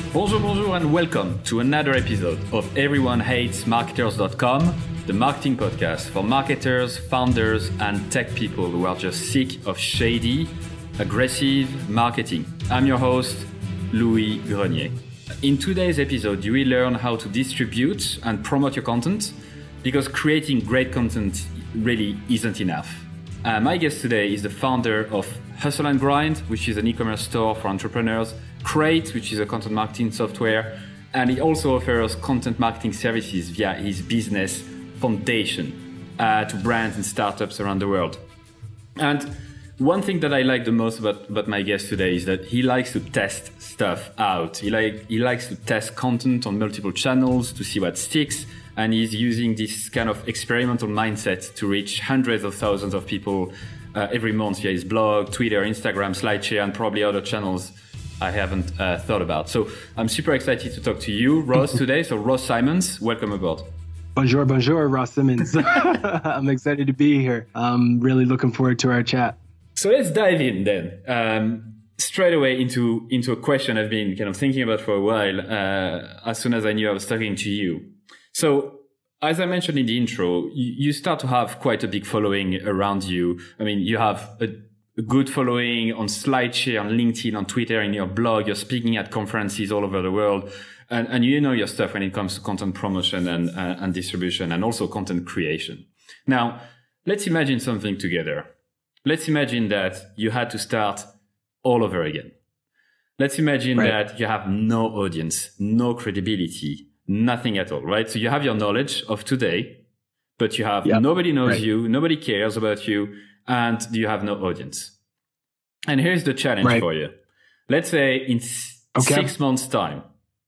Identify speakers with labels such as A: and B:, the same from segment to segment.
A: Bonjour, and welcome to another episode of EveryoneHatesMarketers.com, the marketing podcast for marketers, founders, and tech people who are just sick of shady, aggressive marketing. I'm your host, Louis Grenier. In today's episode, you will learn how to distribute and promote your content, because creating great content really isn't enough. My guest today is the founder of Hustle and Grind, which is an e-commerce store for entrepreneurs, Crate, which is a content marketing software, and he also offers content marketing services via his business Foundation to brands and startups around the world. And one thing that I like the most about my guest today is that he likes to test stuff out. He likes to test content on multiple channels to see what sticks, and he's using this kind of experimental mindset to reach hundreds of thousands of people every month via his blog, Twitter, Instagram, SlideShare, and probably other channels I haven't thought about. So I'm super excited to talk to you, Ross, today. So Ross Simons, welcome aboard.
B: Bonjour, Ross Simons. I'm excited to be here. I'm really looking forward to our chat.
A: So let's dive in then. Straight away into a question I've been kind of thinking about for a while, as soon as I knew I was talking to you. So as I mentioned in the intro, you start to have quite a big following around you. I mean, you have a good following on SlideShare, on LinkedIn, on Twitter, in your blog. You're speaking at conferences all over the world. And you know your stuff when it comes to content promotion and distribution, and also content creation. Now, let's imagine something together. Let's imagine that you had to start all over again. Let's imagine that you have no audience, no credibility, nothing at all, right? So you have your knowledge of today, but you have nobody knows you, nobody cares about you, and you have no audience. And here's the challenge for you. Let's say in 6 months' time,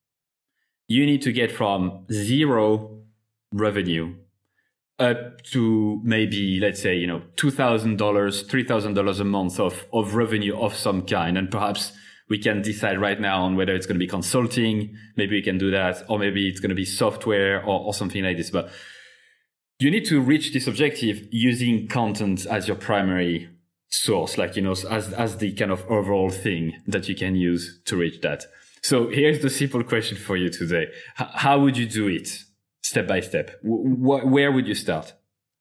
A: you need to get from zero revenue up to maybe, let's say, $2,000, $3,000 a month of revenue of some kind. And perhaps we can decide right now on whether it's going to be consulting. Maybe we can do that, or maybe it's going to be software or something like this. But you need to reach this objective using content as your primary source, as the kind of overall thing that you can use to reach that. So here's the simple question for you today. How would you do it step by step? Where would you start?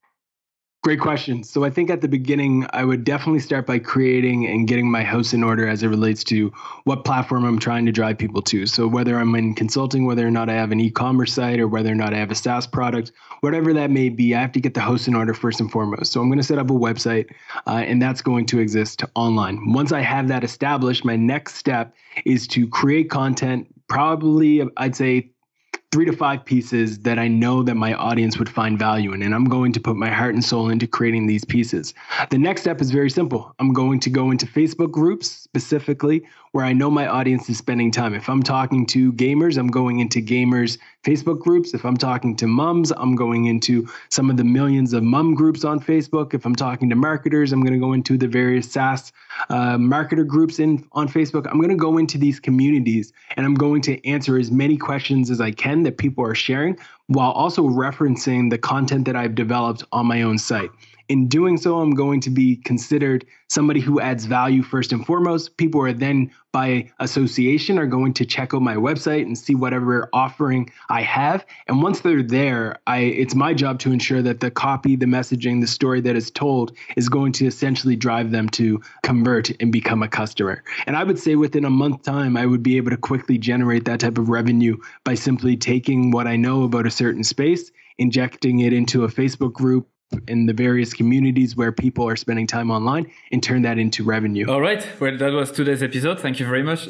B: Great question. So I think at the beginning, I would definitely start by creating and getting my house in order as it relates to what platform I'm trying to drive people to. So whether I'm in consulting, whether or not I have an e-commerce site, or whether or not I have a SaaS product, whatever that may be, I have to get the house in order first and foremost. So I'm going to set up a website, and that's going to exist online. Once I have that established, my next step is to create content, probably I'd say 3 to 5 pieces that I know that my audience would find value in. And I'm going to put my heart and soul into creating these pieces. The next step is very simple. I'm going to go into Facebook groups specifically where I know my audience is spending time. If I'm talking to gamers, I'm going into gamers Facebook groups. If I'm talking to moms, I'm going into some of the millions of mom groups on Facebook. If I'm talking to marketers, I'm going to go into the various SaaS marketer groups on Facebook. I'm going to go into these communities, and I'm going to answer as many questions as I can that people are sharing, while also referencing the content that I've developed on my own site. In doing so, I'm going to be considered somebody who adds value first and foremost. People are then, by association, are going to check out my website and see whatever offering I have. And once they're there, it's my job to ensure that the copy, the messaging, the story that is told is going to essentially drive them to convert and become a customer. And I would say within a month time, I would be able to quickly generate that type of revenue by simply taking what I know about a certain space, injecting it into a Facebook group in the various communities where people are spending time online, and turn that into revenue.
A: All right. Well, that was today's episode. Thank you very much.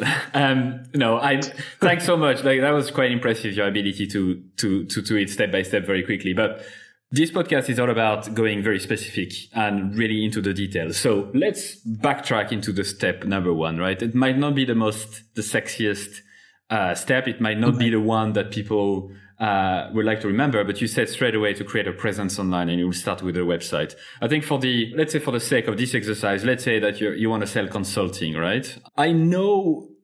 A: Thanks so much. That was quite impressive, your ability to do it step by step very quickly. But this podcast is all about going very specific and really into the details. So let's backtrack into the step number 1, right? It might not be the sexiest step. It might not be the one that people would like to remember, but you said straight away to create a presence online, and you will start with a website. I think let's say for the sake of this exercise, let's say that you want to sell consulting, right? I know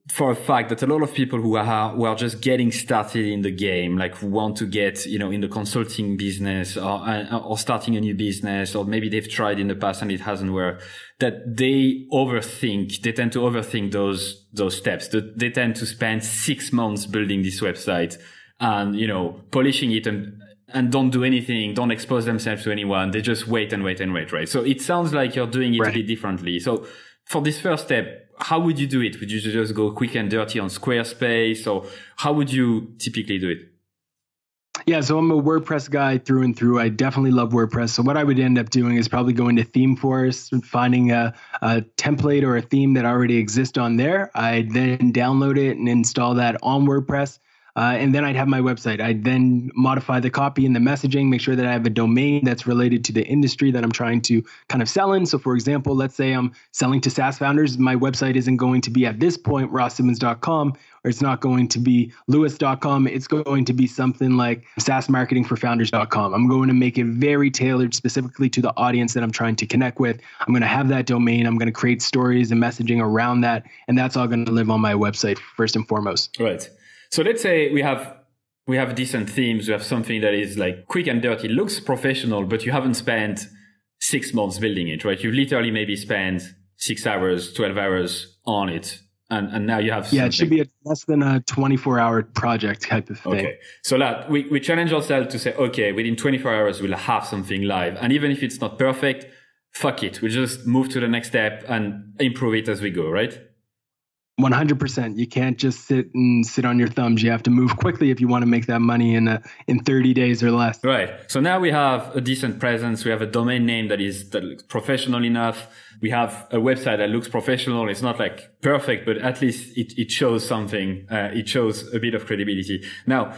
A: for a fact that a lot of people who are just getting started in the game, like who want to get, in the consulting business or starting a new business, or maybe they've tried in the past and it hasn't worked, that they tend to overthink those steps. They tend to spend 6 months building this website and, polishing it and don't do anything, don't expose themselves to anyone. They just wait, right? So it sounds like you're doing it a bit differently. So for this first step, how would you do it? Would you just go quick and dirty on Squarespace, or how would you typically do it?
B: Yeah, so I'm a WordPress guy through and through. I definitely love WordPress. So what I would end up doing is probably going to ThemeForest and finding a template or a theme that already exists on there. I'd then download it and install that on WordPress. And then I'd have my website. I'd then modify the copy and the messaging, make sure that I have a domain that's related to the industry that I'm trying to kind of sell in. So for example, let's say I'm selling to SaaS founders. My website isn't going to be at this point, rosssimmons.com, or it's not going to be lewis.com. It's going to be something like SaaSmarketingforfounders.com. I'm going to make it very tailored specifically to the audience that I'm trying to connect with. I'm going to have that domain. I'm going to create stories and messaging around that. And that's all going to live on my website first and foremost.
A: Right. So let's say we have decent themes. We have something that is like quick and dirty, looks professional, but you haven't spent 6 months building it, right? You've literally maybe spent 6 hours, 12 hours on it. And now you have something.
B: Yeah, it should be less than a 24-hour project type of thing.
A: Okay. So that we challenge ourselves to say, okay, within 24 hours, we'll have something live. And even if it's not perfect, fuck it. We'll just move to the next step and improve it as we go, right?
B: 100%. You can't just sit on your thumbs. You have to move quickly if you want to make that money in 30 days or less.
A: Right. So now we have a decent presence. We have a domain name that looks professional enough. We have a website that looks professional. It's not like perfect, but at least it shows something. It shows a bit of credibility. Now,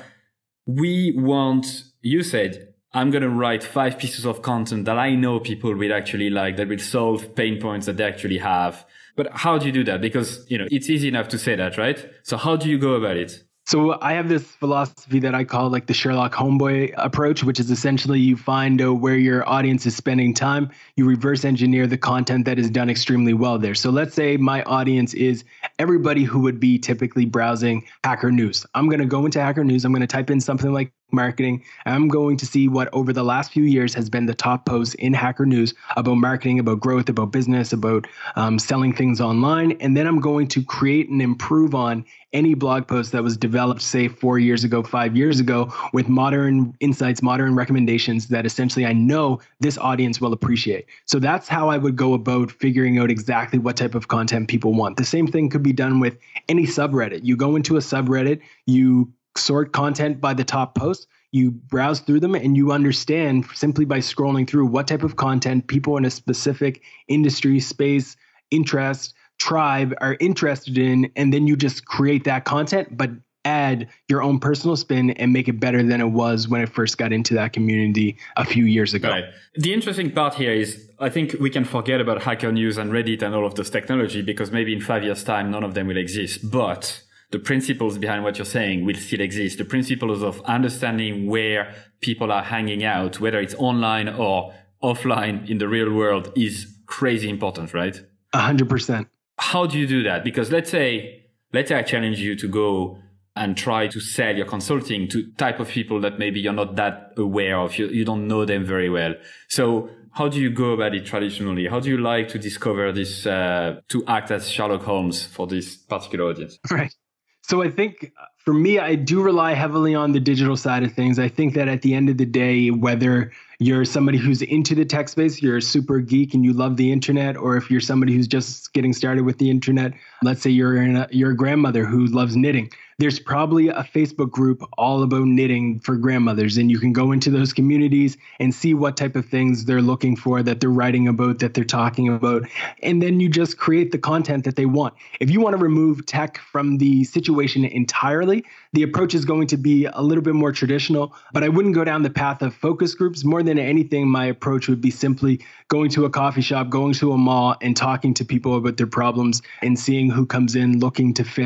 A: you said, I'm going to write 5 pieces of content that I know people will actually like, that will solve pain points that they actually have. But how do you do that? Because, it's easy enough to say that, right? So how do you go about it?
B: So I have this philosophy that I call like the Sherlock Homeboy approach, which is essentially you find where your audience is spending time. You reverse engineer the content that is done extremely well there. So let's say my audience is everybody who would be typically browsing Hacker News. I'm going to go into Hacker News. I'm going to type in something like marketing. I'm going to see what over the last few years has been the top posts in Hacker News about marketing, about growth, about business, about selling things online. And then I'm going to create and improve on any blog post that was developed, say 4 years ago, 5 years ago, with modern insights, modern recommendations that essentially I know this audience will appreciate. So that's how I would go about figuring out exactly what type of content people want. The same thing could be done with any subreddit. You go into a subreddit, you sort content by the top posts, you browse through them, and you understand simply by scrolling through what type of content people in a specific industry, space, interest, tribe are interested in, and then you just create that content, but add your own personal spin and make it better than it was when it first got into that community a few years ago.
A: Right. The interesting part here is I think we can forget about Hacker News and Reddit and all of those technology because maybe in 5 years' time, none of them will exist. But the principles behind what you're saying will still exist. The principles of understanding where people are hanging out, whether it's online or offline in the real world, is crazy important, right?
B: 100%.
A: How do you do that? Because let's say I challenge you to go and try to sell your consulting to type of people that maybe you're not that aware of. You don't know them very well. So how do you go about it traditionally? How do you like to discover this, to act as Sherlock Holmes for this particular audience?
B: Right. So I think for me, I do rely heavily on the digital side of things. I think that at the end of the day, whether you're somebody who's into the tech space, you're a super geek and you love the internet, or if you're somebody who's just getting started with the internet, let's say you're a grandmother who loves knitting. There's probably a Facebook group all about knitting for grandmothers, and you can go into those communities and see what type of things they're looking for, that they're writing about, that they're talking about, and then you just create the content that they want. If you want to remove tech from the situation entirely, the approach is going to be a little bit more traditional, but I wouldn't go down the path of focus groups. More than anything, my approach would be simply going to a coffee shop, going to a mall, and talking to people about their problems and seeing who comes in looking to fit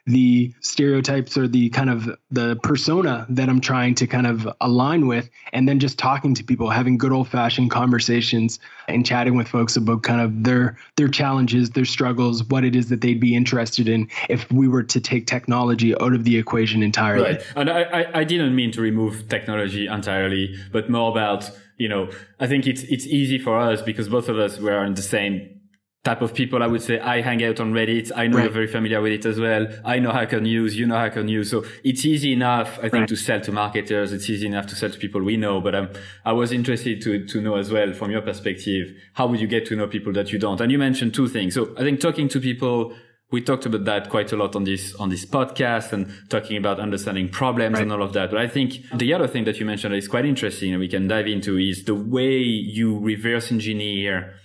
B: the stereotypes or the kind of the persona that I'm trying to kind of align with, and then just talking to people, having good old fashioned conversations and chatting with folks about kind of their challenges, their struggles, what it is that they'd be interested in if we were to take technology out of the equation entirely.
A: Right. And I didn't mean to remove technology entirely, but more about, I think it's easy for us because both of us were in the same type of people. I would say I hang out on Reddit. I know You're very familiar with it as well. I know Hacker News. You know Hacker News. So it's easy enough, I think, to sell to marketers. It's easy enough to sell to people we know. But I was interested to know as well, from your perspective, how would you get to know people that you don't? And you mentioned two things. So I think talking to people, we talked about that quite a lot on this podcast, and talking about understanding problems and all of that. But I think the other thing that you mentioned that is quite interesting and we can dive into is the way you reverse engineer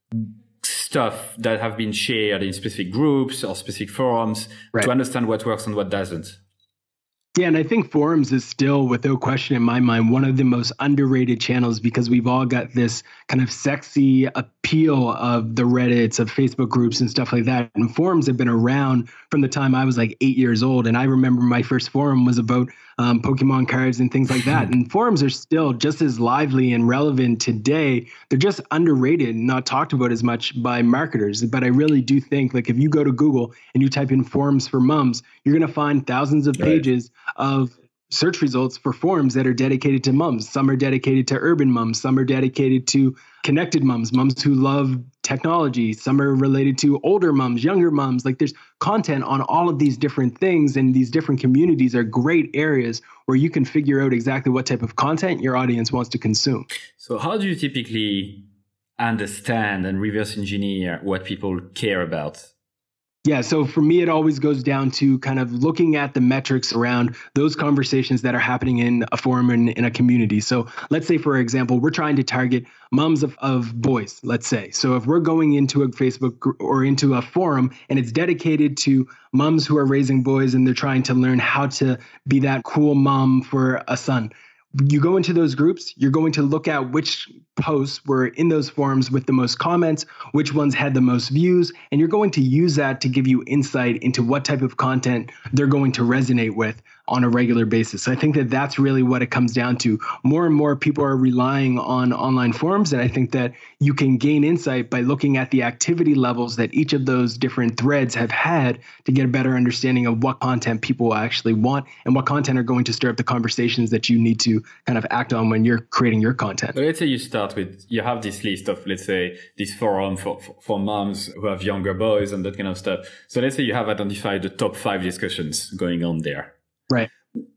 A: stuff that have been shared in specific groups or specific forums to understand what works and what doesn't.
B: Yeah, and I think forums is still, without question in my mind, one of the most underrated channels because we've all got this kind of sexy appeal of the Reddits, of Facebook groups and stuff like that. And forums have been around from the time I was like 8 years old. And I remember my first forum was about Pokemon cards and things like that. And forums are still just as lively and relevant today. They're just underrated and not talked about as much by marketers. But I really do think, like, if you go to Google and you type in forums for mums, you're going to find thousands of pages of search results for forums that are dedicated to mums. Some are dedicated to urban mums. Some are dedicated to connected mums who love technology. Some are related to older mums, younger mums. Like, there's content on all of these different things, and these different communities are great areas where you can figure out exactly what type of content your audience wants to consume.
A: So how do you typically understand and reverse engineer what people care about?
B: Yeah, so for me, it always goes down to kind of looking at the metrics around those conversations that are happening in a forum and in a community. So let's say, for example, we're trying to target moms of boys, let's say. So if we're going into a Facebook or into a forum and it's dedicated to moms who are raising boys and they're trying to learn how to be that cool mom for a son, you go into those groups, you're going to look at which posts were in those forums with the most comments, which ones had the most views, and you're going to use that to give you insight into what type of content they're going to resonate with on a regular basis. I think that that's really what it comes down to. More and more people are relying on online forums, and I think that you can gain insight by looking at the activity levels that each of those different threads have had to get a better understanding of what content people actually want and what content are going to stir up the conversations that you need to kind of act on when you're creating your content.
A: But let's say you have this list of, let's say, this forum for moms who have younger boys and that kind of stuff. So let's say you have identified the top 5 discussions going on there.
B: Right.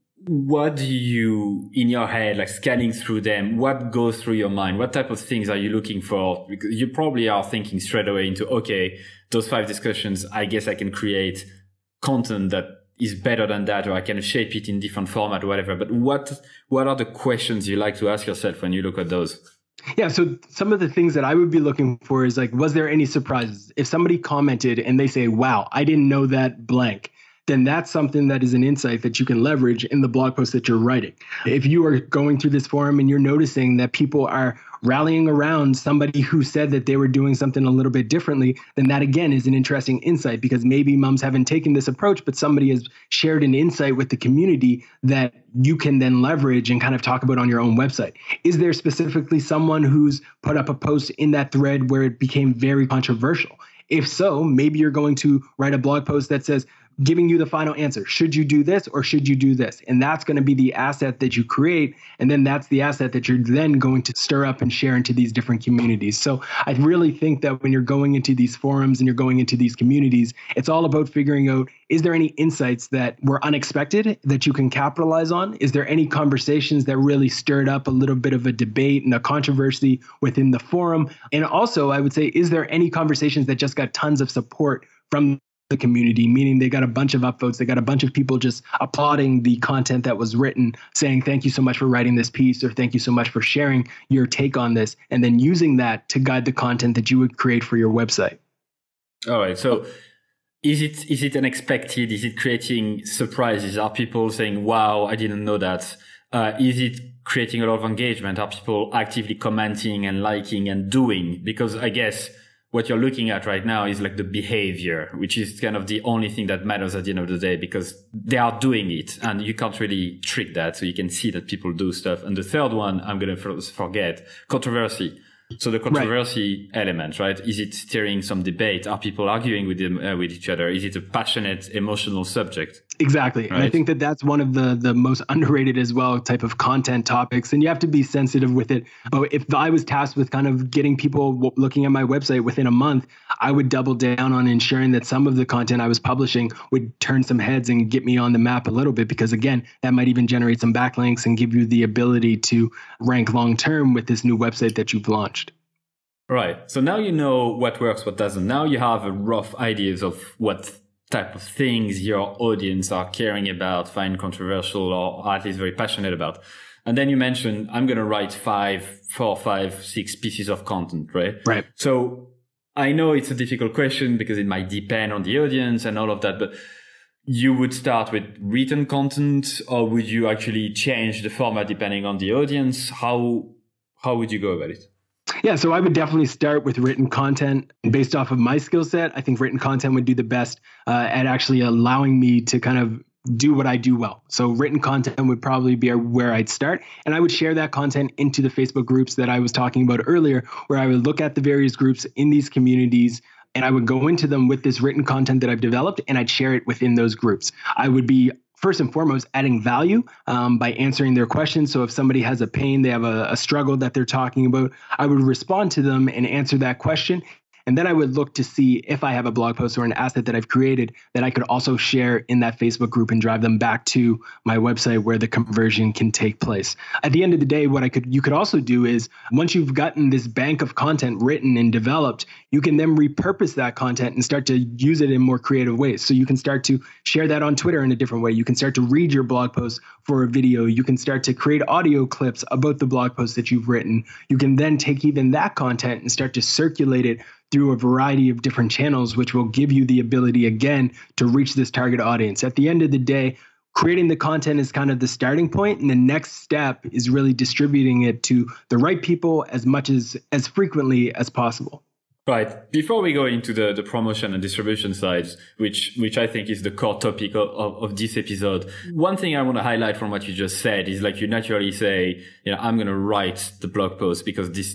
A: What do you, in your head, like scanning through them, what goes through your mind? What type of things are you looking for? Because you probably are thinking straight away into, okay, those 5 discussions, I guess I can create content that is better than that, or I can shape it in different format or whatever. But what are the questions you like to ask yourself when you look at those?
B: Yeah, so some of the things that I would be looking for is like, was there any surprises? If somebody commented and they say, wow, I didn't know that blank, then that's something that is an insight that you can leverage in the blog post that you're writing. If you are going through this forum and you're noticing that people are rallying around somebody who said that they were doing something a little bit differently, then that again is an interesting insight, because maybe moms haven't taken this approach, but somebody has shared an insight with the community that you can then leverage and kind of talk about on your own website. Is there specifically someone who's put up a post in that thread where it became very controversial? If so, maybe you're going to write a blog post that says, giving you the final answer. Should you do this or should you do this? And that's going to be the asset that you create. And then that's the asset that you're then going to stir up and share into these different communities. So I really think that when you're going into these forums and you're going into these communities, it's all about figuring out, is there any insights that were unexpected that you can capitalize on? Is there any conversations that really stirred up a little bit of a debate and a controversy within the forum? And also, I would say, is there any conversations that just got tons of support from the community, meaning they got a bunch of upvotes, they got a bunch of people just applauding the content that was written, saying, thank you so much for writing this piece, or thank you so much for sharing your take on this, and then using that to guide the content that you would create for your website.
A: All right. So is it unexpected? Is it creating surprises? Are people saying, wow, I didn't know that? Is it creating a lot of engagement? Are people actively commenting and liking and doing? Because I guess what you're looking at right now is like the behavior, which is kind of the only thing that matters at the end of the day, because they are doing it and you can't really trick that. So you can see that people do stuff. And the third one, I'm going to forget, controversy. So the controversy element, right? Is it stirring some debate? Are people arguing with them, with each other? Is it a passionate, emotional subject?
B: Exactly. Right? And I think that that's one of the most underrated as well type of content topics. And you have to be sensitive with it. Oh, if I was tasked with kind of getting people looking at my website within a month, I would double down on ensuring that some of the content I was publishing would turn some heads and get me on the map a little bit, because again, that might even generate some backlinks and give you the ability to rank long term with this new website that you've launched.
A: Right. So now you know what works, what doesn't. Now you have a rough ideas of what type of things your audience are caring about, find controversial, or at least very passionate about. And then you mentioned, I'm going to write 4, 5, 6 pieces of content, right?
B: Right.
A: So I know it's a difficult question because it might depend on the audience and all of that, but you would start with written content, or would you actually change the format depending on the audience? How would you go about it?
B: Yeah, so I would definitely start with written content. Based off of my skill set, I think written content would do the best at actually allowing me to kind of do what I do well. So written content would probably be where I'd start. And I would share that content into the Facebook groups that I was talking about earlier, where I would look at the various groups in these communities and I would go into them with this written content that I've developed, and I'd share it within those groups. I would be first and foremost adding value by answering their questions. So if somebody has a pain, they have a struggle that they're talking about, I would respond to them and answer that question. And then I would look to see if I have a blog post or an asset that I've created that I could also share in that Facebook group and drive them back to my website where the conversion can take place. At the end of the day, what you could also do is, once you've gotten this bank of content written and developed, you can then repurpose that content and start to use it in more creative ways. So you can start to share that on Twitter in a different way. You can start to read your blog post for a video. You can start to create audio clips about the blog post that you've written. You can then take even that content and start to circulate it through a variety of different channels, which will give you the ability, again, to reach this target audience. At the end of the day, creating the content is kind of the starting point, and the next step is really distributing it to the right people as much as frequently as possible.
A: Right. Before we go into the promotion and distribution sides, which I think is the core topic of this episode, one thing I want to highlight from what you just said is, like, you naturally say, I'm going to write the blog post because this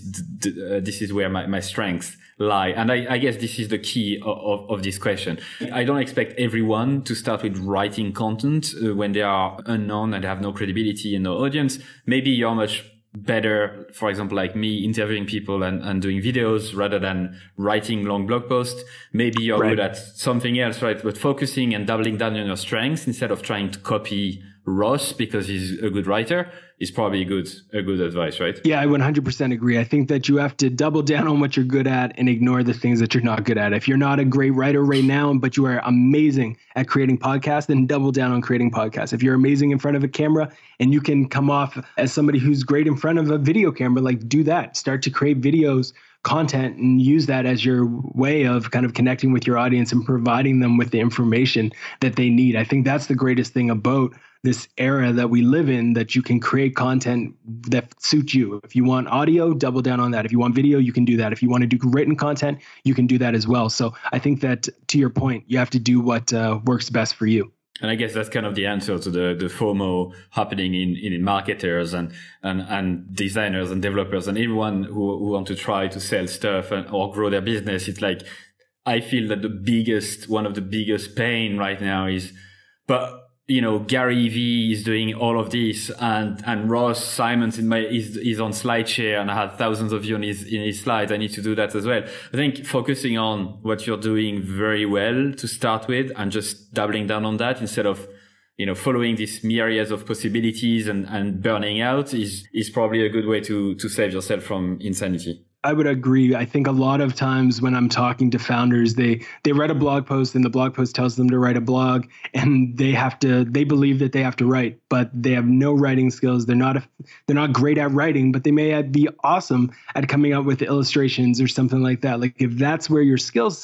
A: is where my strengths lie. And I guess this is the key of this question. I don't expect everyone to start with writing content when they are unknown and have no credibility and no audience. Maybe you're much better, for example, like me, interviewing people and doing videos rather than writing long blog posts. Maybe you're good at something else, right? But focusing and doubling down on your strengths instead of trying to copy Ross because he's a good writer is probably a good advice, right?
B: Yeah, I 100% agree. I think that you have to double down on what you're good at and ignore the things that you're not good at. If you're not a great writer right now, but you are amazing at creating podcasts, then double down on creating podcasts. If you're amazing in front of a camera and you can come off as somebody who's great in front of a video camera, like, do that. Start to create videos, content, and use that as your way of kind of connecting with your audience and providing them with the information that they need. I think that's the greatest thing about this era that we live in, that you can create content that suits you. If you want audio, double down on that. If you want video, you can do that. If you want to do written content, you can do that as well. So I think that, to your point, you have to do what works best for you.
A: And I guess that's kind of the answer to the FOMO happening in marketers and designers and developers and everyone who want to try to sell stuff or grow their business. It's like, I feel that one of the biggest pain right now is, but Gary Vee is doing all of this, and Ross Simons is on SlideShare and I had thousands of views in his slides. I need to do that as well. I think focusing on what you're doing very well to start with and just doubling down on that instead of, following these myriads of possibilities and burning out is probably a good way to save yourself from insanity.
B: I would agree. I think a lot of times when I'm talking to founders, they read a blog post and the blog post tells them to write a blog, and they believe that they have to write, but they have no writing skills. They're not great at writing, but they may be awesome at coming up with illustrations or something like that. Like, if that's where your skill set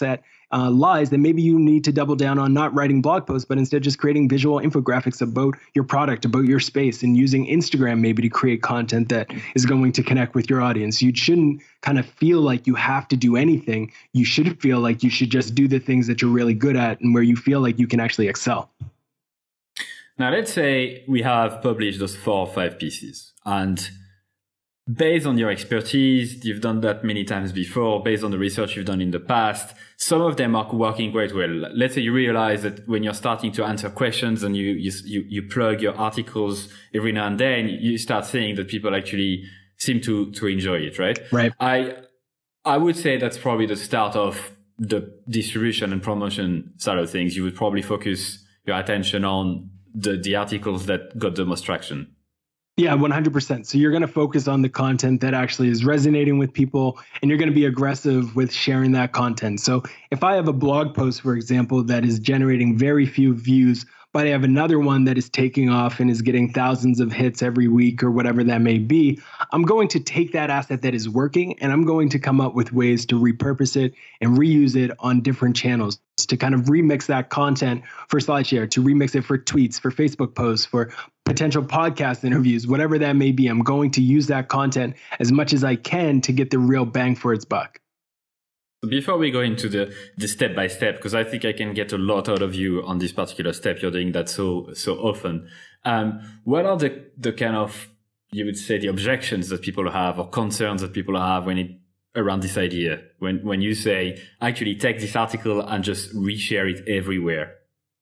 B: lies, then maybe you need to double down on not writing blog posts, but instead just creating visual infographics about your product, about your space, and using Instagram maybe to create content that is going to connect with your audience. You shouldn't kind of feel like you have to do anything. You should feel like you should just do the things that you're really good at and where you feel like you can actually excel.
A: Now, let's say we have published those 4 or 5 pieces, and based on your expertise, you've done that many times before, based on the research you've done in the past, some of them are working quite well. Let's say you realize that when you're starting to answer questions and you plug your articles every now and then, you start seeing that people actually seem to enjoy it, right?
B: Right.
A: I would say that's probably the start of the distribution and promotion side of things. You would probably focus your attention on the articles that got the most traction.
B: Yeah, 100%. So you're going to focus on the content that actually is resonating with people, and you're going to be aggressive with sharing that content. So if I have a blog post, for example, that is generating very few views, but I have another one that is taking off and is getting thousands of hits every week or whatever that may be, I'm going to take that asset that is working and I'm going to come up with ways to repurpose it and reuse it on different channels to kind of remix that content for SlideShare, to remix it for tweets, for Facebook posts, for potential podcast interviews, whatever that may be. I'm going to use that content as much as I can to get the real bang for its buck.
A: Before we go into the step by step, because I think I can get a lot out of you on this particular step, you're doing that so often. What are the kind of, you would say, the objections that people have or concerns that people have around this idea? When you say, actually take this article and just reshare it everywhere?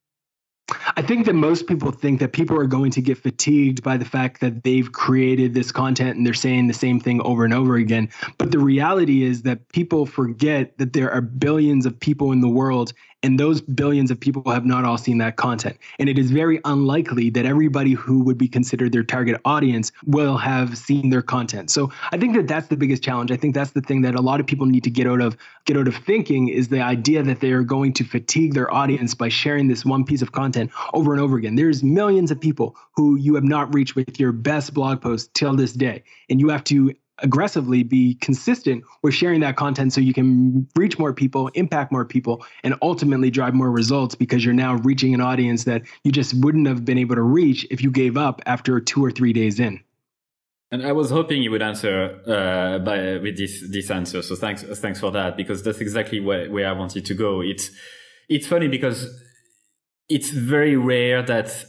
B: I think that most people think that people are going to get fatigued by the fact that they've created this content and they're saying the same thing over and over again. But the reality is that people forget that there are billions of people in the world, and those billions of people have not all seen that content. And it is very unlikely that everybody who would be considered their target audience will have seen their content. So I think that that's the biggest challenge. I think that's the thing that a lot of people need to get out of thinking, is the idea that they are going to fatigue their audience by sharing this one piece of content over and over again. There's millions of people who you have not reached with your best blog post till this day. And you have to aggressively be consistent with sharing that content so you can reach more people, impact more people, and ultimately drive more results, because you're now reaching an audience that you just wouldn't have been able to reach if you gave up after 2 or 3 days in.
A: And I was hoping you would answer with this answer. So thanks for that, because that's exactly where I wanted to go. It's funny because it's very rare that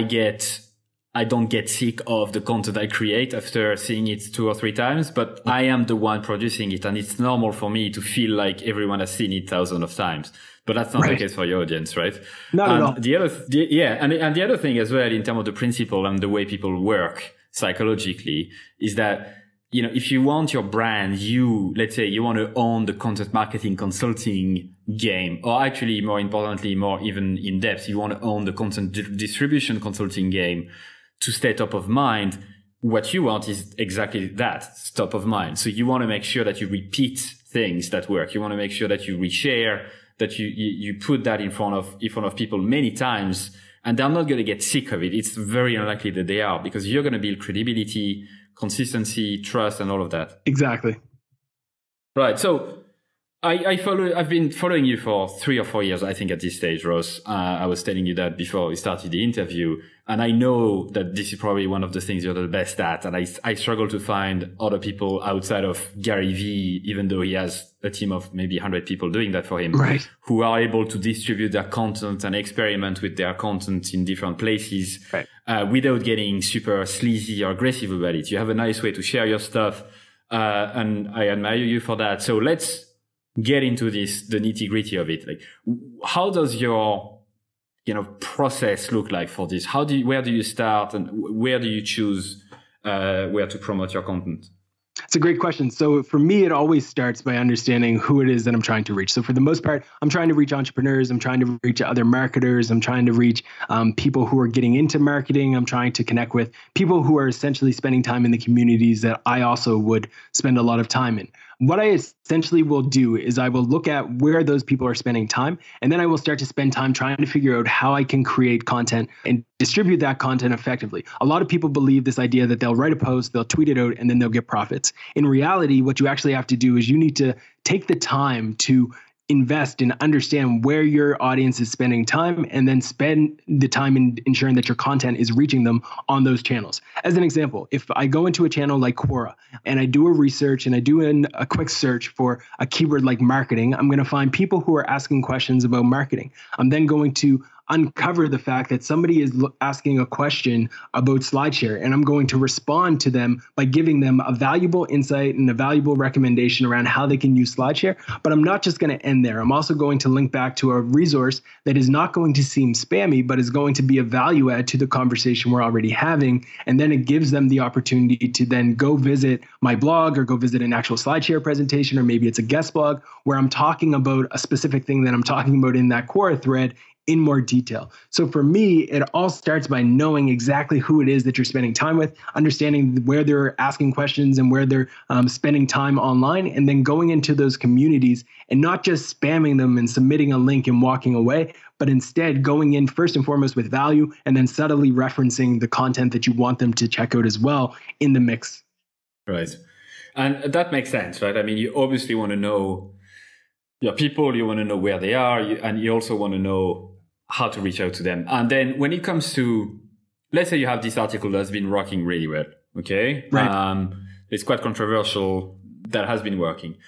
A: I don't get sick of the content I create after seeing it 2 or 3 times, but I am the one producing it, and it's normal for me to feel like everyone has seen it thousands of times. But that's not the case for your audience, right?
B: Not at all.
A: And the other thing as well, in terms of the principle and the way people work psychologically, is that, you know, if you want your brand, let's say you want to own the content marketing consulting game, or actually more importantly, more even in depth, you want to own the content distribution consulting game to stay top of mind. What you want is exactly that, top of mind. So you want to make sure that you repeat things that work. You want to make sure that you reshare, that you put that in front of people many times, and they're not going to get sick of it. It's very unlikely that they are, because you're going to build credibility, consistency, trust, and all of that.
B: Exactly.
A: Right. So I've been following you for 3 or 4 years, I think, at this stage, Ross. I was telling you that before we started the interview. And I know that this is probably one of the things you're the best at. And I struggle to find other people outside of Gary Vee, even though he has a team of maybe 100 people doing that for him,
B: right,
A: who are able to distribute their content and experiment with their content in different places,
B: right,
A: without getting super sleazy or aggressive about it. You have a nice way to share your stuff. And I admire you for that. So let's get into the nitty gritty of it. Like, how does your process look like for this? Where do you start, and where do you choose where to promote your content?
B: It's a great question. So for me, it always starts by understanding who it is that I'm trying to reach. So for the most part, I'm trying to reach entrepreneurs. I'm trying to reach other marketers. I'm trying to reach people who are getting into marketing. I'm trying to connect with people who are essentially spending time in the communities that I also would spend a lot of time in. What I essentially will do is I will look at where those people are spending time, and then I will start to spend time trying to figure out how I can create content and distribute that content effectively. A lot of people believe this idea that they'll write a post, they'll tweet it out, and then they'll get profits. In reality, what you actually have to do is you need to take the time to invest and understand where your audience is spending time, and then spend the time in ensuring that your content is reaching them on those channels. As an example, if I go into a channel like Quora and I do a research and I do a quick search for a keyword like marketing, I'm going to find people who are asking questions about marketing. I'm then going to uncover the fact that somebody is asking a question about SlideShare, and I'm going to respond to them by giving them a valuable insight and a valuable recommendation around how they can use SlideShare. But I'm not just going to end there. I'm also going to link back to a resource that is not going to seem spammy, but is going to be a value add to the conversation we're already having. And then it gives them the opportunity to then go visit my blog or go visit an actual SlideShare presentation, or maybe it's a guest blog where I'm talking about a specific thing that I'm talking about in that Quora thread in more detail. So for me, it all starts by knowing exactly who it is that you're spending time with, understanding where they're asking questions and where they're spending time online, and then going into those communities and not just spamming them and submitting a link and walking away, but instead going in first and foremost with value, and then subtly referencing the content that you want them to check out as well in the mix.
A: Right. And that makes sense, right? I mean, you obviously want to know your people, you want to know where they are, and you also want to know how to reach out to them. And then when it comes to, let's say you have this article that's been rocking really well, okay?
B: Right.
A: It's quite controversial, that has been working.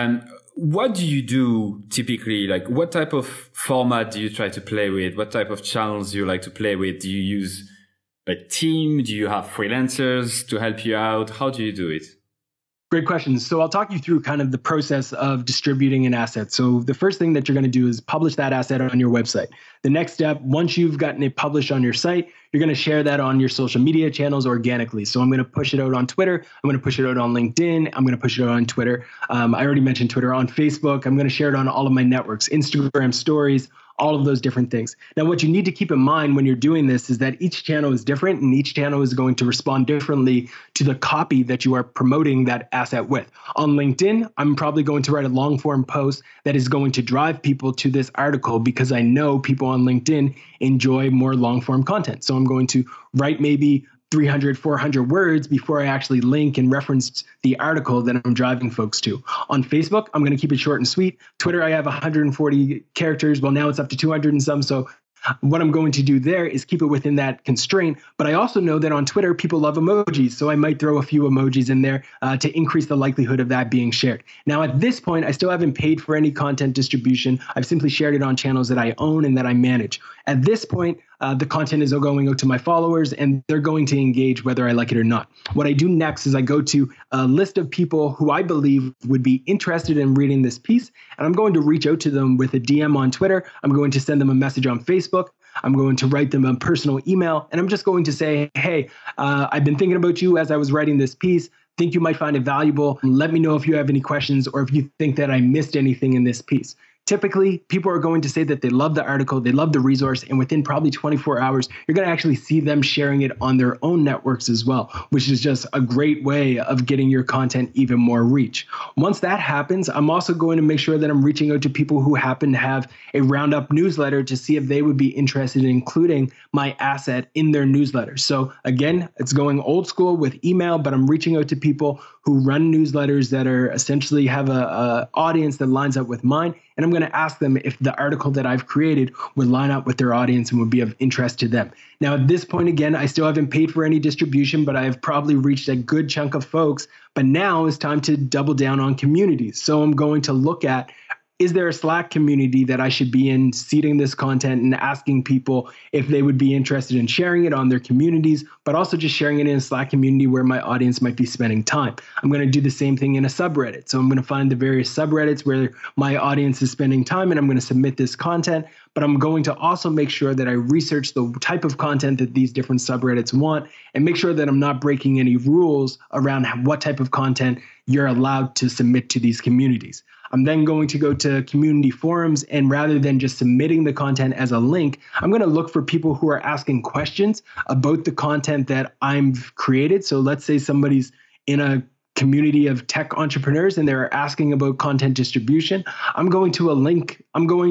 A: What do you do typically? Like, what type of format do you try to play with? What type of channels do you like to play with? Do you use a team? Do you have freelancers to help you out? How do you do it?
B: Great question. So I'll talk you through kind of the process of distributing an asset. So the first thing that you're going to do is publish that asset on your website. The next step, once you've gotten it published on your site, you're going to share that on your social media channels organically. So I'm going to push it out on Twitter. I'm going to push it out on LinkedIn. I'm going to push it out on Twitter. I already mentioned Twitter. On Facebook. I'm going to share it on all of my networks, Instagram stories, all of those different things. Now, what you need to keep in mind when you're doing this is that each channel is different, and each channel is going to respond differently to the copy that you are promoting that asset with. On LinkedIn, I'm probably going to write a long form post that is going to drive people to this article, because I know people on LinkedIn enjoy more long form content. So I'm going to write maybe 300, 400 words before I actually link and reference the article that I'm driving folks to. On Facebook, I'm going to keep it short and sweet. Twitter, I have 140 characters. Well, now it's up to 200 and some. So what I'm going to do there is keep it within that constraint. But I also know that on Twitter, people love emojis. So I might throw a few emojis in there to increase the likelihood of that being shared. Now, at this point, I still haven't paid for any content distribution. I've simply shared it on channels that I own and that I manage. At this point, the content is going out to my followers, and they're going to engage whether I like it or not. What I do next is I go to a list of people who I believe would be interested in reading this piece, and I'm going to reach out to them with a DM on Twitter. I'm going to send them a message on Facebook. I'm going to write them a personal email, and I'm just going to say, hey, I've been thinking about you as I was writing this piece. Think you might find it valuable. Let me know if you have any questions, or if you think that I missed anything in this piece. Typically, people are going to say that they love the article, they love the resource, and within probably 24 hours, you're going to actually see them sharing it on their own networks as well, which is just a great way of getting your content even more reach. Once that happens, I'm also going to make sure that I'm reaching out to people who happen to have a Roundup newsletter to see if they would be interested in including my asset in their newsletter. So again, it's going old school with email, but I'm reaching out to people who run newsletters that are essentially have a audience that lines up with mine. And I'm going to ask them if the article that I've created would line up with their audience and would be of interest to them. Now, at this point, again, I still haven't paid for any distribution, but I have probably reached a good chunk of folks. But now it's time to double down on communities. So I'm going to look at, is there a Slack community that I should be in, seeding this content and asking people if they would be interested in sharing it on their communities, but also just sharing it in a Slack community where my audience might be spending time. I'm going to do the same thing in a subreddit. So I'm going to find the various subreddits where my audience is spending time, and I'm going to submit this content. But I'm going to also make sure that I research the type of content that these different subreddits want, and make sure that I'm not breaking any rules around what type of content you're allowed to submit to these communities. I'm then going to go to community forums, and rather than just submitting the content as a link, I'm going to look for people who are asking questions about the content that I've created. So let's say somebody's in a community of tech entrepreneurs and they're asking about content distribution. I'm going to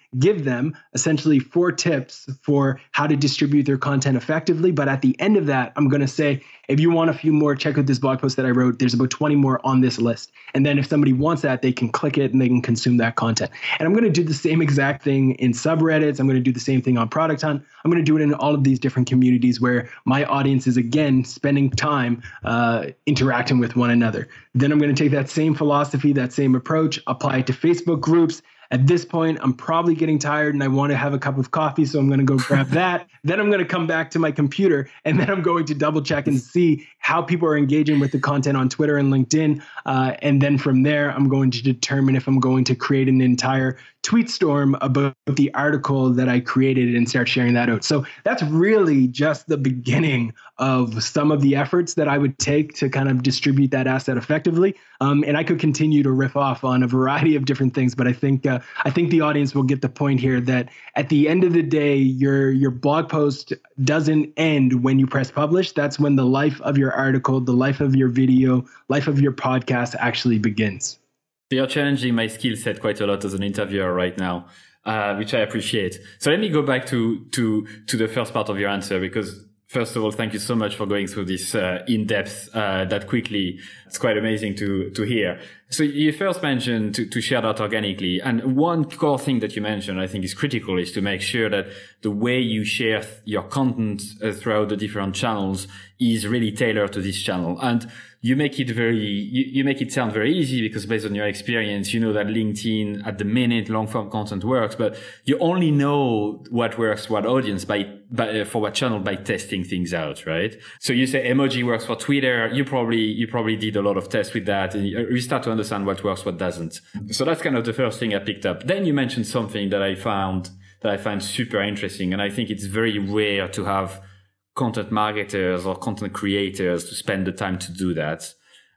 B: give them essentially 4 tips for how to distribute their content effectively. But at the end of that, I'm going to say, if you want a few more, check out this blog post that I wrote. There's about 20 more on this list. And then if somebody wants that, they can click it and they can consume that content. And I'm going to do the same exact thing in subreddits. I'm going to do the same thing on Product Hunt. I'm going to do it in all of these different communities where my audience is, again, spending time interacting with one another. Then I'm going to take that same philosophy, that same approach, apply it to Facebook groups. At this point, I'm probably getting tired and I want to have a cup of coffee, so I'm going to go grab that. Then I'm going to come back to my computer and then I'm going to double check and see how people are engaging with the content on Twitter and LinkedIn. And then from there, I'm going to determine if I'm going to create an entire tweet storm about the article that I created and start sharing that out. So that's really just the beginning of some of the efforts that I would take to kind of distribute that asset effectively. And I could continue to riff off on a variety of different things, but I think the audience will get the point here that at the end of the day, your blog post doesn't end when you press publish. That's when the life of your article, the life of your video, life of your podcast actually begins.
A: You're challenging my skill set quite a lot as an interviewer right now, which I appreciate. So let me go back to the first part of your answer, because first of all, thank you so much for going through this in-depth that quickly. It's quite amazing to hear. So you first mentioned to share that organically. And one core thing that you mentioned, I think is critical, is to make sure that the way you share your content throughout the different channels is really tailored to this channel. And you make it you make it sound very easy because based on your experience, you know that LinkedIn at the minute long form content works, but you only know what works, what audience for what channel by testing things out, right? So you say emoji works for Twitter. You probably did a lot of tests with that and you start to understand what works, what doesn't. So that's kind of the first thing I picked up. Then you mentioned something that I find super interesting. And I think it's very rare to have content marketers or content creators to spend the time to do that,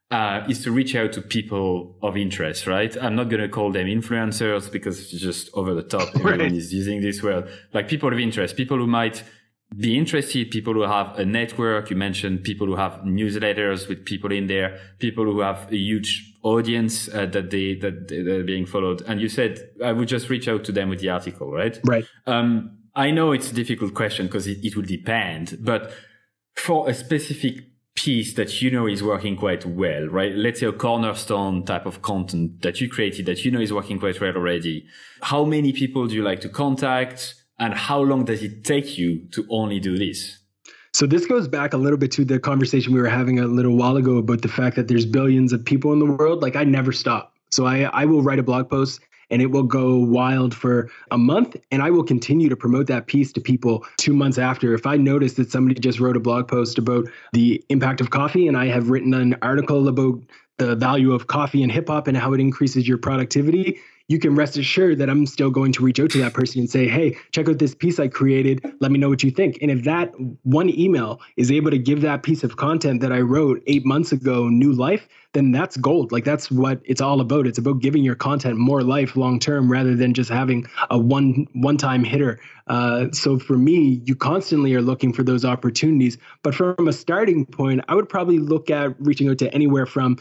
A: is to reach out to people of interest, right? I'm not going to call them influencers because it's just over the top. Everyone is using this word. Like people of interest, people who might be interested, people who have a network. You mentioned people who have newsletters with people in there, people who have a huge audience that they're being followed. And you said I would just reach out to them with the article, right?
B: Right.
A: I know it's a difficult question because it will depend, but for a specific piece that you know is working quite well, right? Let's say a cornerstone type of content that you created that you know is working quite well already. How many people do you like to contact and how long does it take you to only do this?
B: So this goes back a little bit to the conversation we were having a little while ago about the fact that there's billions of people in the world. Like I never stop. So I will write a blog post and it will go wild for a month. And I will continue to promote that piece to people 2 months after. If I notice that somebody just wrote a blog post about the impact of coffee and I have written an article about the value of coffee and hip hop and how it increases your productivity, you can rest assured that I'm still going to reach out to that person and say, hey, check out this piece I created. Let me know what you think. And if that one email is able to give that piece of content that I wrote 8 months ago new life, then that's gold. Like that's what it's all about. It's about giving your content more life long term rather than just having a one-time hitter. So for me, you constantly are looking for those opportunities. But from a starting point, I would probably look at reaching out to anywhere from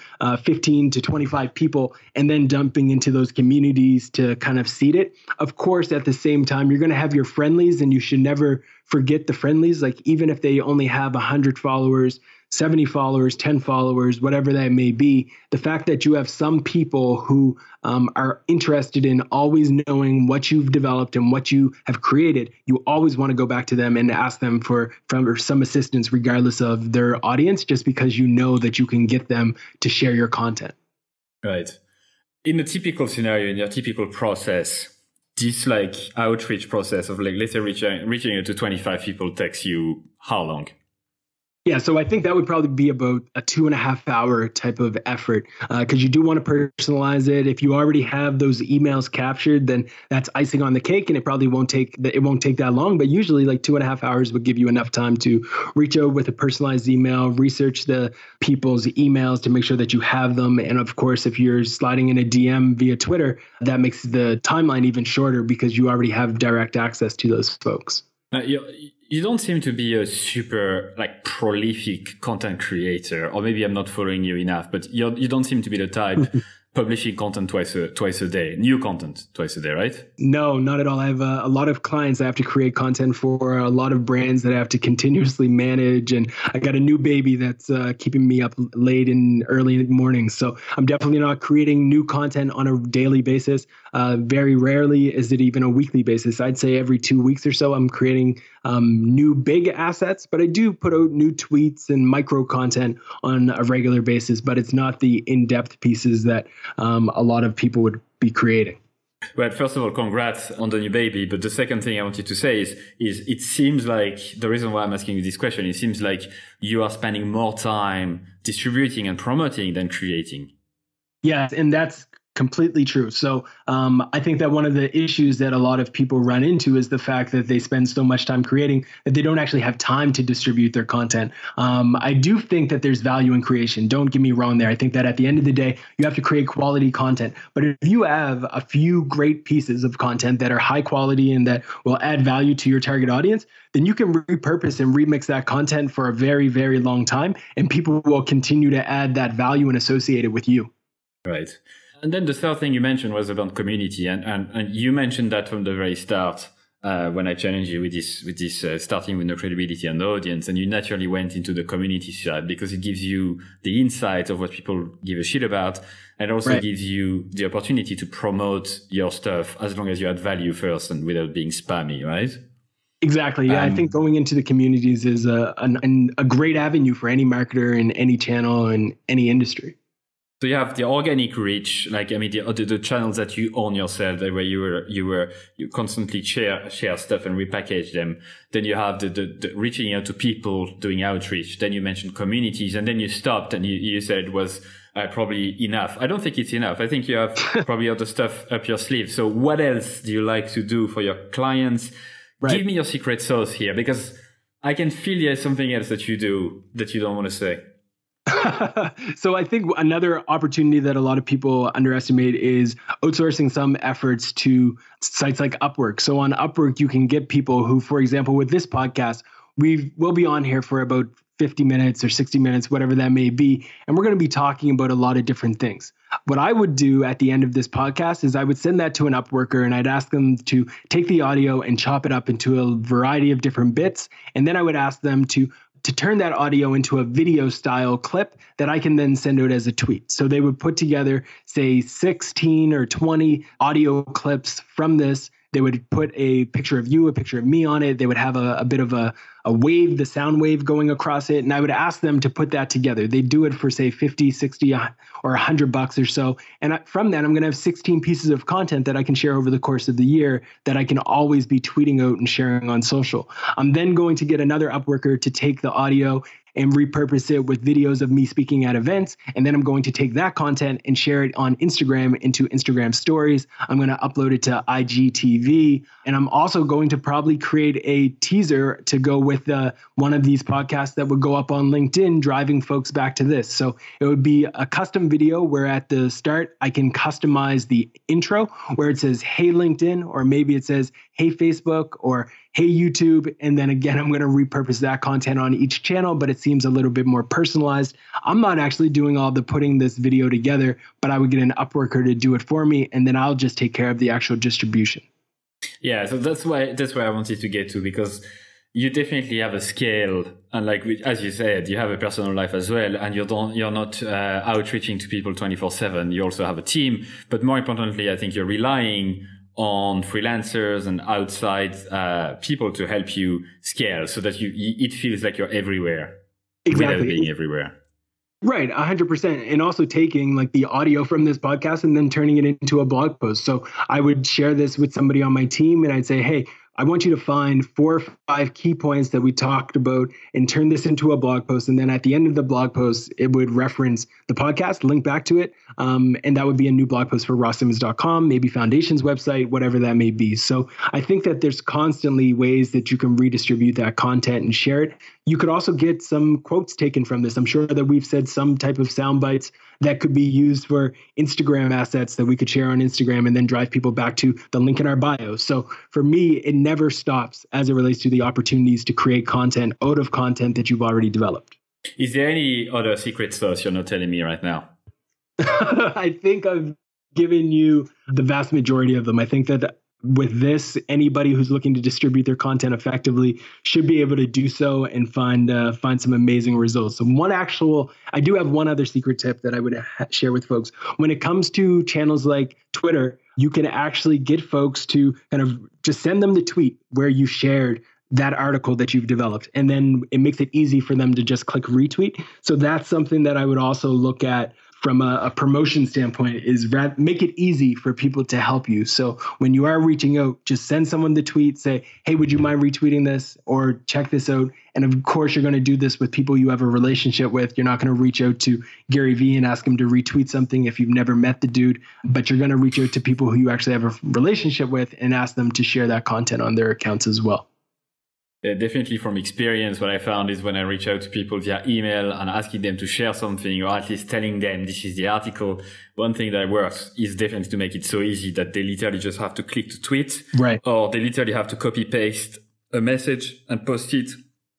B: 15 to 25 people and then dumping into those communities to kind of seed it. Of course, at the same time, you're going to have your friendlies and you should never forget the friendlies. Like even if they only have 100 followers, 70 followers, 10 followers, whatever that may be, the fact that you have some people who are interested in always knowing what you've developed and what you have created, you always want to go back to them and ask them for some assistance regardless of their audience, just because you know that you can get them to share your content.
A: Right. In a typical scenario, in your typical process, this like outreach process of like, let's say reaching out to 25 people takes you how long?
B: Yeah, so I think that would probably be about a 2.5 hour type of effort because you do want to personalize it. If you already have those emails captured, then that's icing on the cake, and it probably won't take that long. But usually, like 2.5 hours would give you enough time to reach out with a personalized email, research the people's emails to make sure that you have them, and of course, if you're sliding in a DM via Twitter, that makes the timeline even shorter because you already have direct access to those folks.
A: You don't seem to be a super like prolific content creator, or maybe I'm not following you enough, but you don't seem to be the type. publishing content twice a day, new content twice a day, right?
B: No, not at all. I have a lot of clients I have to create content for, a lot of brands that I have to continuously manage. And I got a new baby that's keeping me up late and early in the morning. So I'm definitely not creating new content on a daily basis. Very rarely is it even a weekly basis. I'd say every 2 weeks or so, I'm creating new big assets, but I do put out new tweets and micro content on a regular basis, but it's not the in-depth pieces that a lot of people would be creating.
A: Well, first of all, congrats on the new baby. But the second thing I wanted to say is it seems like the reason why I'm asking you this question, it seems like you are spending more time distributing and promoting than creating.
B: Yes, and that's completely true. So I think that one of the issues that a lot of people run into is the fact that they spend so much time creating that they don't actually have time to distribute their content. I do think that there's value in creation. Don't get me wrong there. I think that at the end of the day, you have to create quality content. But if you have a few great pieces of content that are high quality and that will add value to your target audience, then you can repurpose and remix that content for a very, very long time. And people will continue to add that value and associate it with you.
A: Right. And then the third thing you mentioned was about community, and you mentioned that from the very start when I challenged you with this starting with no credibility and no audience, and you naturally went into the community side because it gives you the insight of what people give a shit about, and also gives you the opportunity to promote your stuff as long as you add value first and without being spammy, right?
B: Exactly. Yeah, I think going into the communities is a great avenue for any marketer in any channel in any industry.
A: So you have the organic reach, like, I mean, the channels that you own yourself, where you constantly share stuff and repackage them. Then you have the reaching out to people, doing outreach. Then you mentioned communities, and then you stopped and you said it was probably enough. I don't think it's enough. I think you have probably other stuff up your sleeve. So what else do you like to do for your clients? Right. Give me your secret sauce here, because I can feel there's something else that you do that you don't want to say.
B: So I think another opportunity that a lot of people underestimate is outsourcing some efforts to sites like Upwork. So on Upwork, you can get people who, for example, with this podcast, we'll be on here for about 50 minutes or 60 minutes, whatever that may be. And we're going to be talking about a lot of different things. What I would do at the end of this podcast is I would send that to an Upworker and I'd ask them to take the audio and chop it up into a variety of different bits. And then I would ask them to turn that audio into a video style clip that I can then send out as a tweet. So they would put together, say, 16 or 20 audio clips from this. They would put a picture of you, a picture of me on it. They would have a bit of a wave, the sound wave going across it. And I would ask them to put that together. They do it for, say, 50, 60, or $100 or so. And from that, I'm going to have 16 pieces of content that I can share over the course of the year that I can always be tweeting out and sharing on social. I'm then going to get another Upworker to take the audio and repurpose it with videos of me speaking at events. And then I'm going to take that content and share it on Instagram into Instagram stories. I'm going to upload it to IGTV. And I'm also going to probably create a teaser to go with one of these podcasts that would go up on LinkedIn, driving folks back to this. So it would be a custom video where at the start, I can customize the intro where it says, "Hey, LinkedIn," or maybe it says, "Hey, Facebook," or "Hey, YouTube." And then again, I'm going to repurpose that content on each channel, but it seems a little bit more personalized. I'm not actually doing all the putting this video together, but I would get an Upworker to do it for me, and then I'll just take care of the actual distribution.
A: Yeah, so that's why I wanted to get to, because you definitely have a scale, and like as you said, you have a personal life as well, and you're not outreaching to people 24/7. You also have a team, but more importantly, I think you're relying on freelancers and outside people to help you scale, so that it feels like you're everywhere, without being everywhere.
B: Right, 100%. And also taking like the audio from this podcast and then turning it into a blog post. So I would share this with somebody on my team and I'd say, "Hey, I want you to find 4 or 5 key points that we talked about and turn this into a blog post." And then at the end of the blog post, it would reference the podcast, link back to it. And that would be a new blog post for rawsimmons.com, maybe Foundation's website, whatever that may be. So I think that there's constantly ways that you can redistribute that content and share it. You could also get some quotes taken from this. I'm sure that we've said some type of sound bites that could be used for Instagram assets that we could share on Instagram and then drive people back to the link in our bio. So for me, it never stops as it relates to the opportunities to create content out of content that you've already developed.
A: Is there any other secret sauce you're not telling me right now?
B: I think I've given you the vast majority of them. I think that with this, anybody who's looking to distribute their content effectively should be able to do so and find some amazing results. So I do have one other secret tip that I would share with folks. When it comes to channels like Twitter, you can actually get folks to kind of just send them the tweet where you shared that article that you've developed. And then it makes it easy for them to just click retweet. So that's something that I would also look at from a promotion standpoint, is make it easy for people to help you. So when you are reaching out, just send someone the tweet, say, hey, would you mind retweeting this, or check this out? And of course, you're going to do this with people you have a relationship with. You're not going to reach out to Gary Vee and ask him to retweet something if you've never met the dude, but you're going to reach out to people who you actually have a relationship with and ask them to share that content on their accounts as well.
A: Definitely from experience, what I found is when I reach out to people via email and asking them to share something, or at least telling them this is the article, one thing that works is definitely to make it so easy that they literally just have to click to tweet,
B: right?
A: Or they literally have to copy paste a message and post it.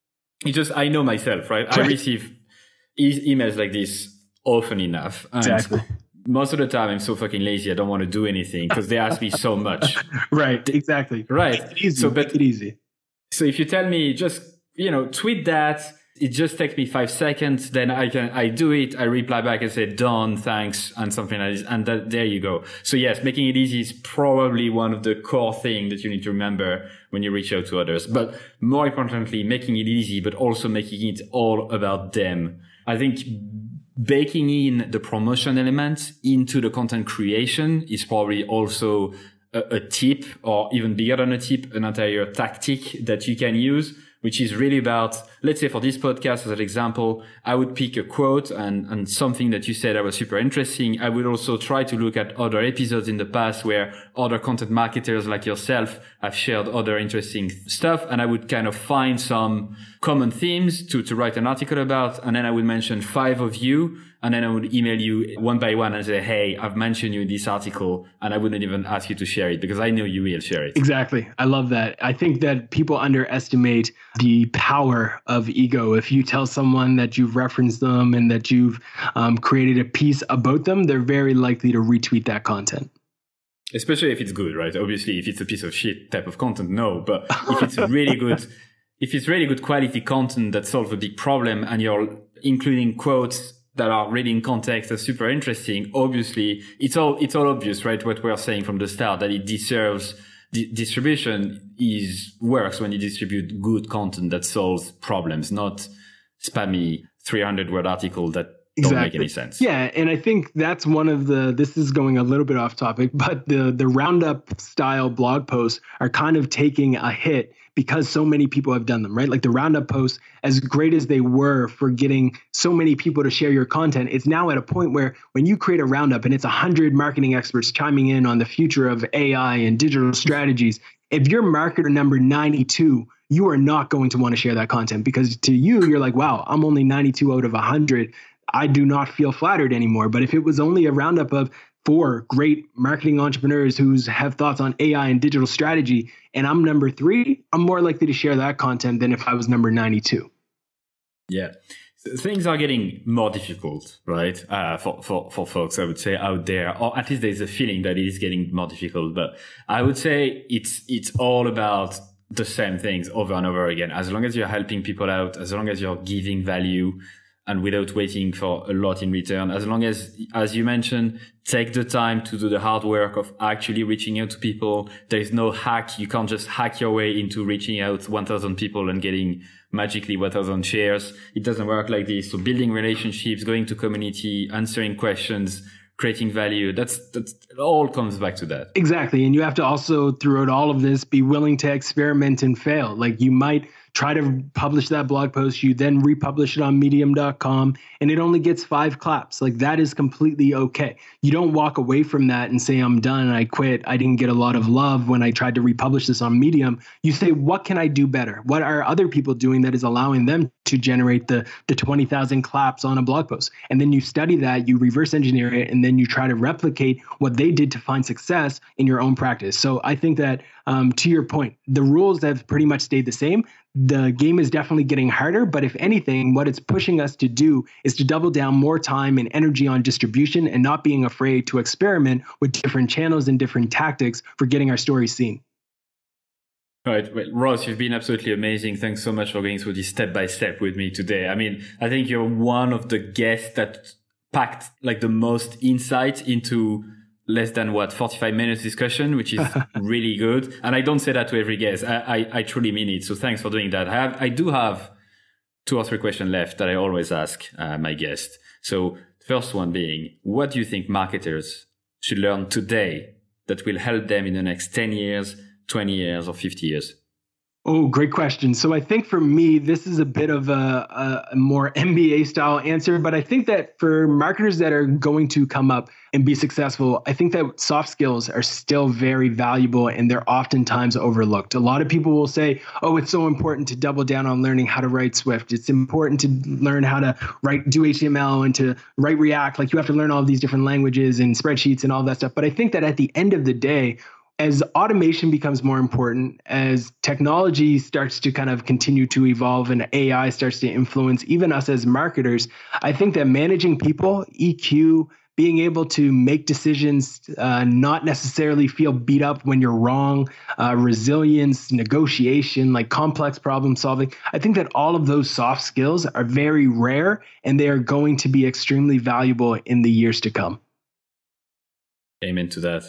A: I know myself, right? I receive emails like this often enough. And
B: exactly.
A: Most of the time, I'm so fucking lazy. I don't want to do anything because they ask me so much.
B: Right. Exactly.
A: Right.
B: Make it easy. Make it easy.
A: So if you tell me just, tweet that, it just takes me 5 seconds, then I do it. I reply back and say, done, thanks, and something like this. And there you go. So yes, making it easy is probably one of the core things that you need to remember when you reach out to others. But more importantly, making it easy, but also making it all about them. I think baking in the promotion element into the content creation is probably also a tip, or even bigger than a tip, an entire tactic that you can use, which is really about, let's say for this podcast as an example, I would pick a quote and something that you said that was super interesting. I would also try to look at other episodes in the past where other content marketers like yourself have shared other interesting stuff. And I would kind of find some common themes to write an article about. And then I would mention 5 of you. And then I would email you one by one and say, hey, I've mentioned you in this article, and I wouldn't even ask you to share it because I know you will share it.
B: Exactly. I love that. I think that people underestimate the power of ego. If you tell someone that you've referenced them and that you've created a piece about them, they're very likely to retweet that content.
A: Especially if it's good, right? Obviously, if it's a piece of shit type of content, no. But if it's really good quality content that solves a big problem and you're including quotes that are really in context, are super interesting. Obviously, it's all obvious, right? What we're saying from the start, that it deserves distribution works when you distribute good content that solves problems, not spammy 300-word article that don't make any sense.
B: Yeah, and I think that's one of this is going a little bit off topic, but the roundup style blog posts are kind of taking a hit because so many people have done them, right? Like the roundup posts, as great as they were for getting so many people to share your content, it's now at a point where when you create a roundup and it's 100 marketing experts chiming in on the future of AI and digital strategies, if you're marketer number 92, you are not going to want to share that content because to you, you're like, wow, I'm only 92 out of 100. I do not feel flattered anymore. But if it was only a roundup of 4 great marketing entrepreneurs who have thoughts on AI and digital strategy, and I'm number 3, I'm more likely to share that content than if I was number 92.
A: Yeah. Things are getting more difficult, right? For folks, I would say, out there, or at least there's a feeling that it is getting more difficult. But I would say it's all about the same things over and over again. As long as you're helping people out, as long as you're giving value, and without waiting for a lot in return, as long as you mentioned, take the time to do the hard work of actually reaching out to people. There's no hack. You can't just hack your way into reaching out 1,000 people and getting magically 1,000 shares. It doesn't work like this. So building relationships, going to community, answering questions, creating value, that's all comes back to that.
B: Exactly. And you have to also, throughout all of this, be willing to experiment and fail. Like you might try to publish that blog post, you then republish it on medium.com, and it only gets 5 claps. Like that is completely okay. You don't walk away from that and say, I'm done, I quit, I didn't get a lot of love when I tried to republish this on Medium. You say, what can I do better? What are other people doing that is allowing them to generate the 20,000 claps on a blog post? And then you study that, you reverse engineer it, and then you try to replicate what they did to find success in your own practice. So I think that to your point, the rules have pretty much stayed the same. the game is definitely getting harder, but if anything, what it's pushing us to do is to double down more time and energy on distribution and not being afraid to experiment with different channels and different tactics for getting our story seen.
A: Right. Well, Ross, you've been absolutely amazing. Thanks so much for going through this step by step with me today. I mean, I think you're one of the guests that packed like the most insight into less than 45 minutes discussion, which is really good. And I don't say that to every guest. I truly mean it. So thanks for doing that. I do have 2 or 3 questions left that I always ask my guests. So the first one being, what do you think marketers should learn today that will help them in the next 10 years, 20 years, or 50 years?
B: Oh, great question. So I think for me, this is a bit of a more MBA style answer, but I think that for marketers that are going to come up and be successful, I think that soft skills are still very valuable and they're oftentimes overlooked. A lot of people will say, oh, it's so important to double down on learning how to write Swift. It's important to learn how to do HTML and to write React. Like you have to learn all these different languages and spreadsheets and all that stuff. But I think that at the end of the day, as automation becomes more important, as technology starts to kind of continue to evolve and AI starts to influence even us as marketers, I think that managing people, EQ, being able to make decisions, not necessarily feel beat up when you're wrong, resilience, negotiation, like complex problem solving. I think that all of those soft skills are very rare and they are going to be extremely valuable in the years to come.
A: Amen to that.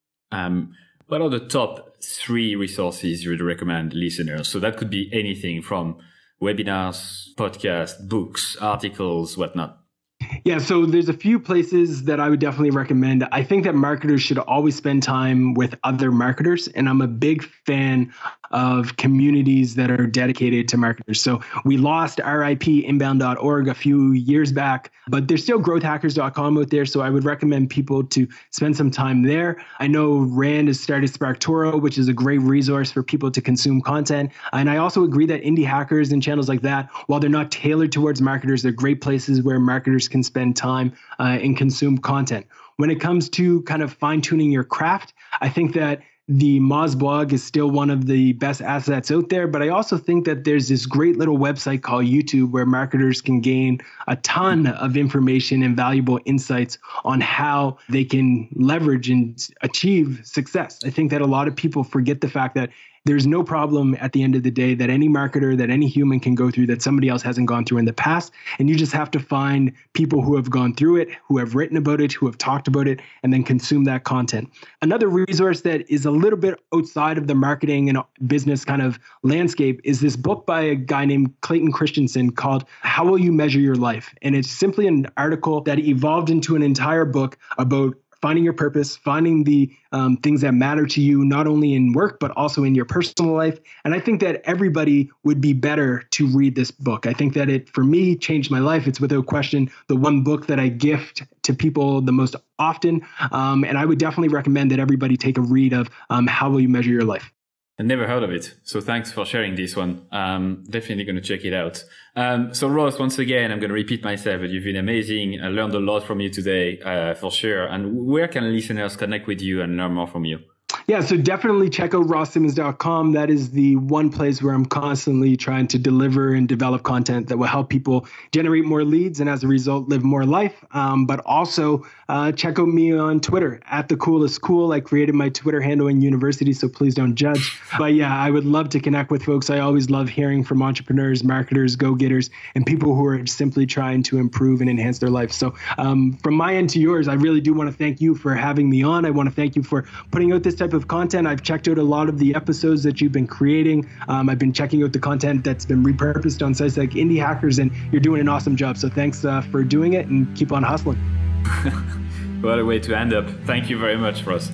A: What are the top 3 resources you would recommend listeners? So that could be anything from webinars, podcasts, books, articles, whatnot.
B: Yeah, so there's a few places that I would definitely recommend. I think that marketers should always spend time with other marketers, and I'm a big fan of communities that are dedicated to marketers. So we lost RIP inbound.org a few years back, but there's still growthhackers.com out there. So I would recommend people to spend some time there. I know Rand has started Sparktoro, which is a great resource for people to consume content. And I also agree that indie hackers and channels like that, while they're not tailored towards marketers, they're great places where marketers can spend time and consume content. When it comes to kind of fine-tuning your craft, I think that the Moz blog is still one of the best assets out there, but I also think that there's this great little website called YouTube where marketers can gain a ton of information and valuable insights on how they can leverage and achieve success. I think that a lot of people forget the fact that there's no problem at the end of the day that any marketer, that any human can go through that somebody else hasn't gone through in the past. And you just have to find people who have gone through it, who have written about it, who have talked about it, and then consume that content. Another resource that is a little bit outside of the marketing and business kind of landscape is this book by a guy named Clayton Christensen called How Will You Measure Your Life? And it's simply an article that evolved into an entire book about finding your purpose, finding the things that matter to you, not only in work, but also in your personal life. And I think that everybody would be better to read this book. I think that it, for me, changed my life. It's without question the one book that I gift to people the most often. And I would definitely recommend that everybody take a read of How Will You Measure Your Life?
A: I never heard of it. So thanks for sharing this one. Definitely going to check it out. So Ross, once again, I'm going to repeat myself, but you've been amazing. I learned a lot from you today, for sure. And where can listeners connect with you and learn more from you?
B: Yeah, so definitely check out rosssimmons.com. That is the one place where I'm constantly trying to deliver and develop content that will help people generate more leads and as a result, live more life. But also check out me on Twitter @thecoolestcool. I created my Twitter handle in university, so please don't judge. But yeah, I would love to connect with folks. I always love hearing from entrepreneurs, marketers, go-getters, and people who are simply trying to improve and enhance their life. So from my end to yours, I really do want to thank you for having me on. I want to thank you for putting out this type of content. I've checked out a lot of the episodes that you've been creating. I've been checking out the content that's been repurposed on sites like Indie Hackers, and you're doing an awesome job. So thanks for doing it and keep on hustling.
A: What a way to end up. Thank you very much, Ross.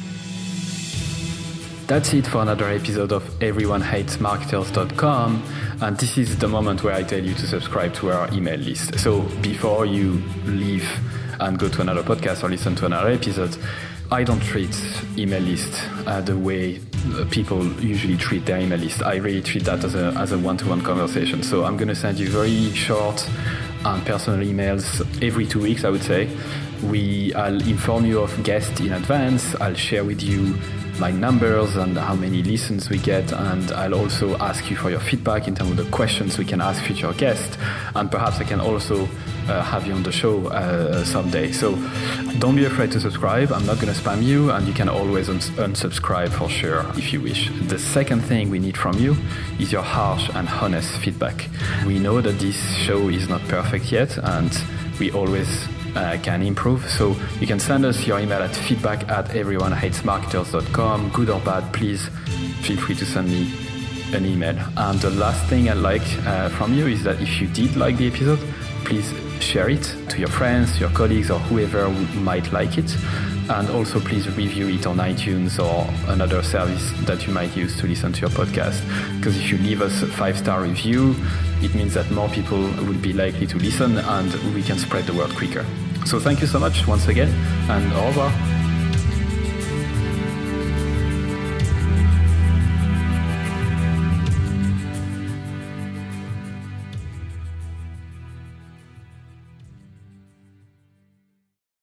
A: That's it for another episode of EveryoneHatesMarketers.com. And this is the moment where I tell you to subscribe to our email list. So before you leave and go to another podcast or listen to another episode, I don't treat email list the way people usually treat their email list. I really treat that as a one-to-one conversation. So I'm going to send you very short and personal emails every 2 weeks, I would say. I'll inform you of guests in advance. I'll share with you my numbers and how many listens we get, and I'll also ask you for your feedback in terms of the questions we can ask future guests, and perhaps I can also have you on the show someday. So don't be afraid to subscribe. I'm not going to spam you, and you can always unsubscribe for sure if you wish. The second thing we need from you is your harsh and honest feedback. We know that this show is not perfect yet, and we always can improve. So you can send us your email at feedback@everyonehatesmarketers.com. Good or bad, please feel free to send me an email. And the last thing I'd like from you is that if you did like the episode, please share it to your friends, your colleagues, or whoever might like it. And also please review it on iTunes or another service that you might use to listen to your podcast. Because if you leave us a 5-star review, it means that more people will be likely to listen and we can spread the word quicker. So thank you so much once again, and au revoir.